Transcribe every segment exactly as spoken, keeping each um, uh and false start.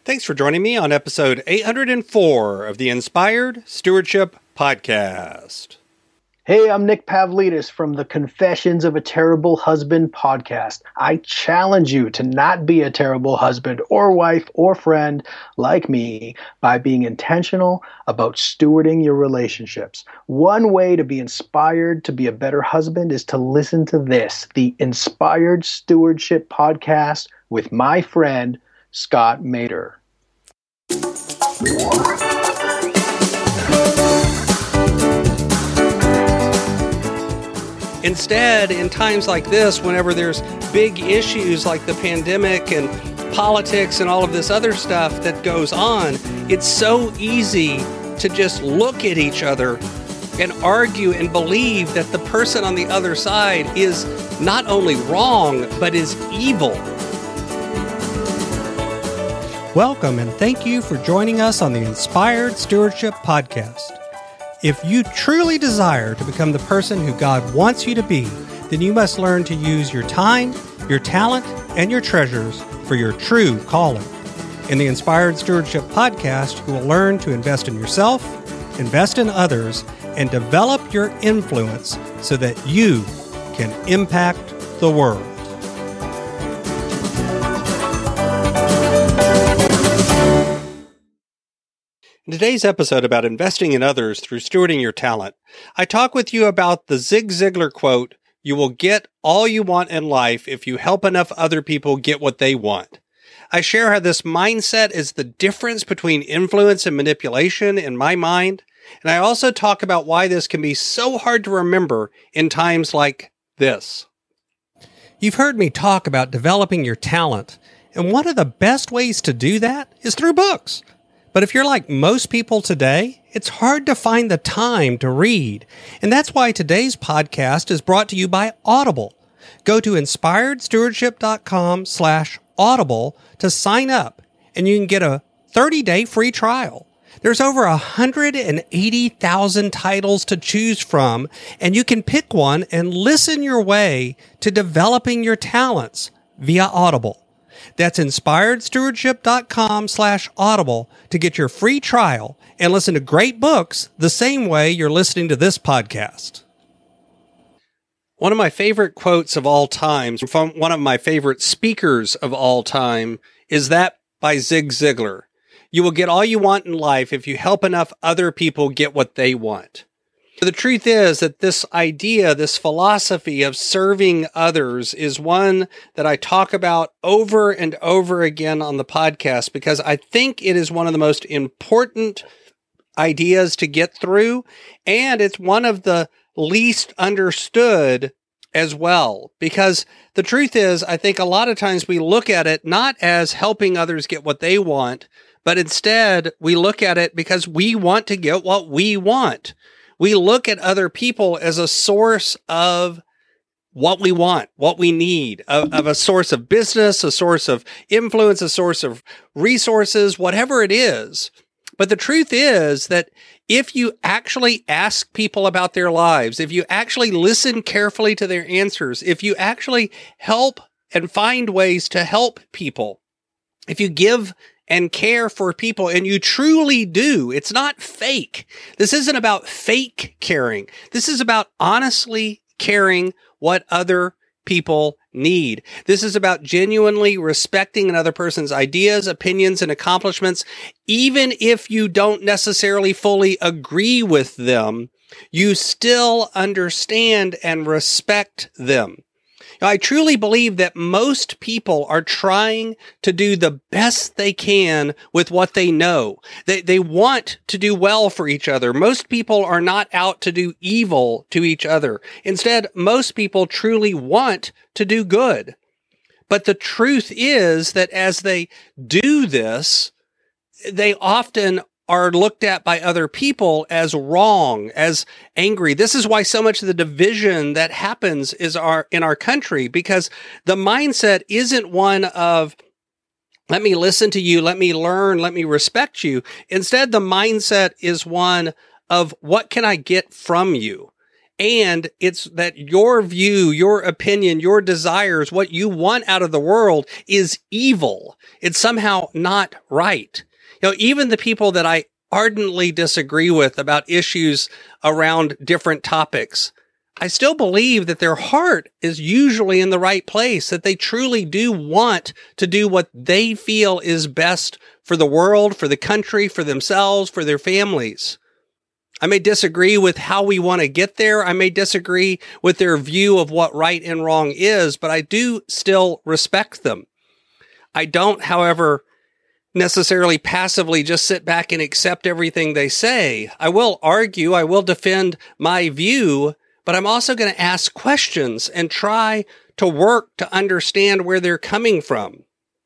Thanks for joining me on episode eight hundred four of the Inspired Stewardship Podcast. Hey, I'm Nick Pavlidis from the Confessions of a Terrible Husband podcast. I challenge you to not be a terrible husband or wife or friend like me by being intentional about stewarding your relationships. One way to be inspired to be a better husband is to listen to this, the Inspired Stewardship Podcast with my friend, Scott Mater. Instead, in times like this, whenever there's big issues like the pandemic and politics and all of this other stuff that goes on, it's so easy to just look at each other and argue and believe that the person on the other side is not only wrong, but is evil. Welcome and thank you for joining us on the Inspired Stewardship Podcast. If you truly desire to become the person who God wants you to be, then you must learn to use your time, your talent, and your treasures for your true calling. In the Inspired Stewardship Podcast, you will learn to invest in yourself, invest in others, and develop your influence so that you can impact the world. In today's episode about investing in others through stewarding your talent, I talk with you about the Zig Ziglar quote, "You will get all you want in life if you help enough other people get what they want." I share how this mindset is the difference between influence and manipulation in my mind, and I also talk about why this can be so hard to remember in times like this. You've heard me talk about developing your talent, and one of the best ways to do that is through books. But if you're like most people today, it's hard to find the time to read. And that's why today's podcast is brought to you by Audible. Go to inspiredstewardship.com slash audible to sign up, and you can get a thirty-day free trial. There's over one hundred eighty thousand titles to choose from, and you can pick one and listen your way to developing your talents via Audible. That's inspiredstewardship.com slash audible to get your free trial and listen to great books the same way you're listening to this podcast. One of my favorite quotes of all time from one of my favorite speakers of all time is that by Zig Ziglar. You will get all you want in life if you help enough other people get what they want. The truth is that this idea, this philosophy of serving others is one that I talk about over and over again on the podcast because I think it is one of the most important ideas to get through, and it's one of the least understood as well. Because the truth is, I think a lot of times we look at it not as helping others get what they want, but instead we look at it because we want to get what we want. We look at other people as a source of what we want, what we need, of, of a source of business, a source of influence, a source of resources, whatever it is. But the truth is that if you actually ask people about their lives, if you actually listen carefully to their answers, if you actually help and find ways to help people, if you give and care for people, and you truly do. It's not fake. This isn't about fake caring. This is about honestly caring what other people need. This is about genuinely respecting another person's ideas, opinions, and accomplishments. Even if you don't necessarily fully agree with them, you still understand and respect them. Now, I truly believe that most people are trying to do the best they can with what they know. They, they want to do well for each other. Most people are not out to do evil to each other. Instead, most people truly want to do good. But the truth is that as they do this, they often are looked at by other people as wrong, as angry. This is why so much of the division that happens is our in our country, because the mindset isn't one of, let me listen to you, let me learn, let me respect you. Instead, the mindset is one of, what can I get from you? And it's that your view, your opinion, your desires, what you want out of the world is evil. It's somehow not right. You know, even the people that I ardently disagree with about issues around different topics, I still believe that their heart is usually in the right place, that they truly do want to do what they feel is best for the world, for the country, for themselves, for their families. I may disagree with how we want to get there. I may disagree with their view of what right and wrong is, but I do still respect them. I don't, however, necessarily passively just sit back and accept everything they say. I will argue, I will defend my view, but I'm also going to ask questions and try to work to understand where they're coming from.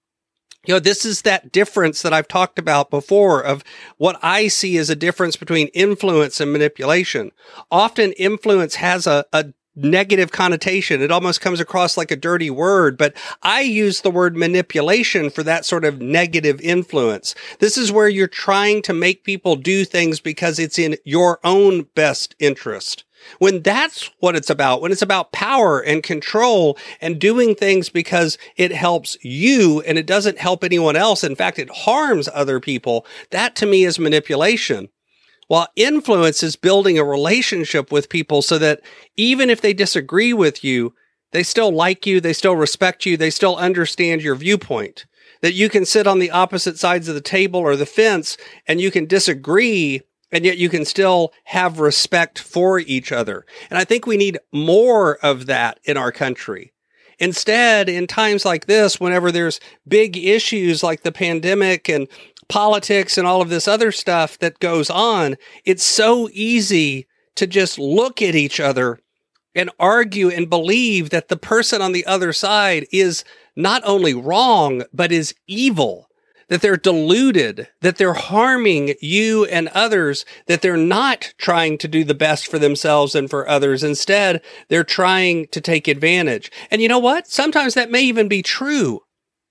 You know, this is that difference that I've talked about before of what I see as a difference between influence and manipulation. Often influence has a, a negative connotation. It almost comes across like a dirty word, but I use the word manipulation for that sort of negative influence. This is where you're trying to make people do things because it's in your own best interest. When that's what it's about, when it's about power and control and doing things because it helps you and it doesn't help anyone else, in fact, it harms other people, that to me is manipulation. While influence is building a relationship with people so that even if they disagree with you, they still like you, they still respect you, they still understand your viewpoint. That you can sit on the opposite sides of the table or the fence and you can disagree, and yet you can still have respect for each other. And I think we need more of that in our country. Instead, in times like this, whenever there's big issues like the pandemic and politics and all of this other stuff that goes on, it's so easy to just look at each other and argue and believe that the person on the other side is not only wrong, but is evil. That they're deluded, that they're harming you and others, that they're not trying to do the best for themselves and for others. Instead, they're trying to take advantage. And you know what? Sometimes that may even be true.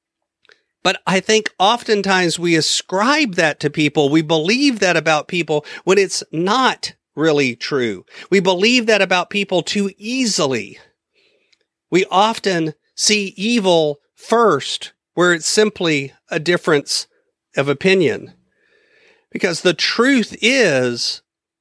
But I think oftentimes we ascribe that to people. We believe that about people when it's not really true. We believe that about people too easily. We often see evil first, where it's simply a difference of opinion. Because the truth is,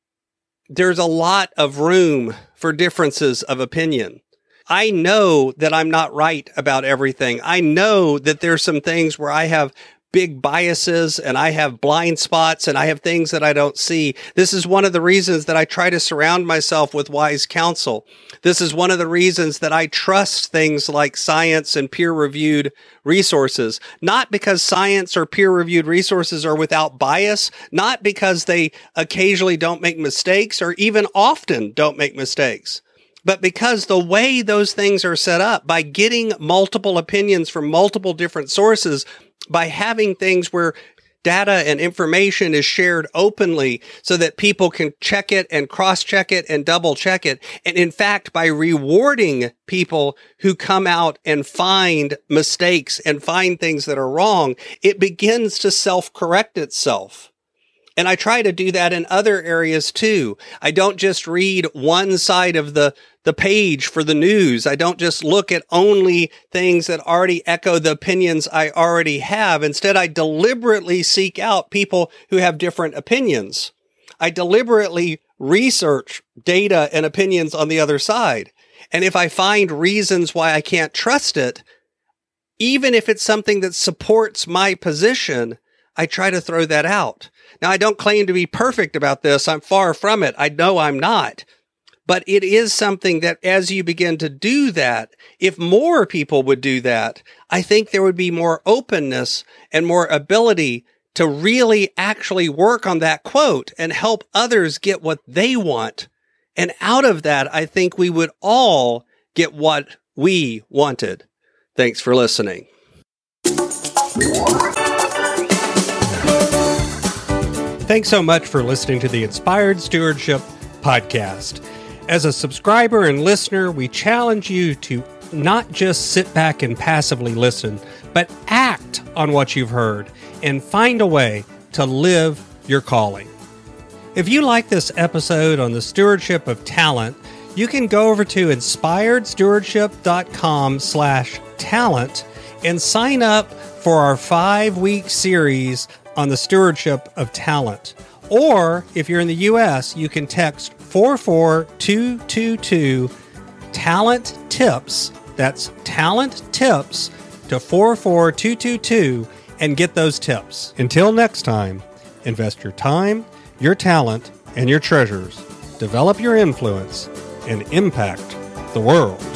there's a lot of room for differences of opinion. I know that I'm not right about everything. I know that there's some things where I have big biases and I have blind spots and I have things that I don't see. This is one of the reasons that I try to surround myself with wise counsel. This is one of the reasons that I trust things like science and peer-reviewed resources, not because science or peer-reviewed resources are without bias, not because they occasionally don't make mistakes or even often don't make mistakes, but because the way those things are set up, by getting multiple opinions from multiple different sources, by having things where data and information is shared openly so that people can check it and cross-check it and double-check it. And in fact, by rewarding people who come out and find mistakes and find things that are wrong, it begins to self-correct itself. And I try to do that in other areas too. I don't just read one side of the, the page for the news. I don't just look at only things that already echo the opinions I already have. Instead, I deliberately seek out people who have different opinions. I deliberately research data and opinions on the other side. And if I find reasons why I can't trust it, even if it's something that supports my position, I try to throw that out. Now, I don't claim to be perfect about this. I'm far from it. I know I'm not. But it is something that as you begin to do that, if more people would do that, I think there would be more openness and more ability to really actually work on that quote and help others get what they want. And out of that, I think we would all get what we wanted. Thanks for listening. Thanks so much for listening to the Inspired Stewardship Podcast. As a subscriber and listener, we challenge you to not just sit back and passively listen, but act on what you've heard and find a way to live your calling. If you like this episode on the stewardship of talent, you can go over to inspiredstewardship.com slash talent and sign up for our five-week series on the stewardship of talent. Or if you're in the U S, you can text four four two two two talent tips. That's talent tips to four four two two two and get those tips. Until next time, invest your time, your talent, and your treasures. Develop your influence and impact the world.